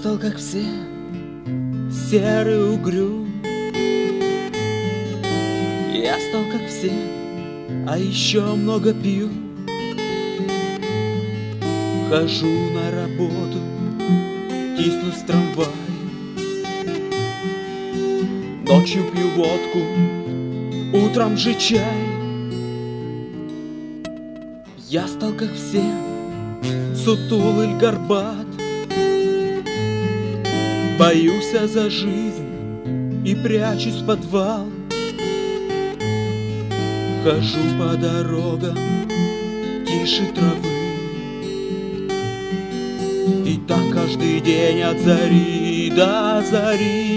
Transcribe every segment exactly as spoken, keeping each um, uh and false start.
стал как все, серый угрюм. Я стал как все, а еще много пью. Хожу на работу, тисну в трамвай. Ночью пью водку, утром же чай. Я стал как все, сутул или горбат. Боюсь за жизнь и прячусь в подвал. Хожу по дорогам тише травы. И так каждый день от зари до зари.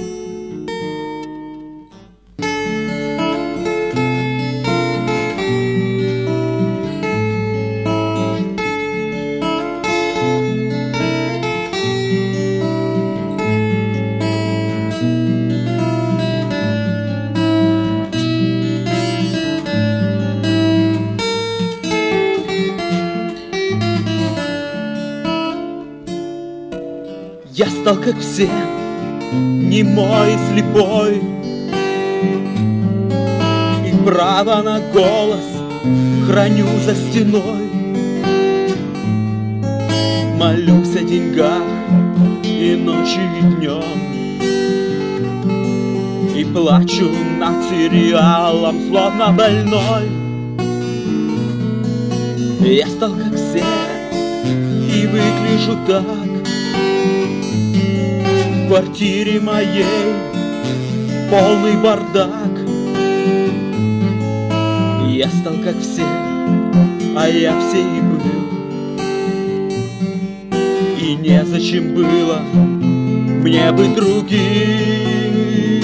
Я стал как все, немой и слепой, и право на голос храню за стеной. Молюсь о деньгах и ночью, и днем, и плачу над сериалом, словно больной. Я стал как все и выгляжу так. В квартире моей полный бардак. Я стал как все, а я все и был. И незачем было мне быть другим.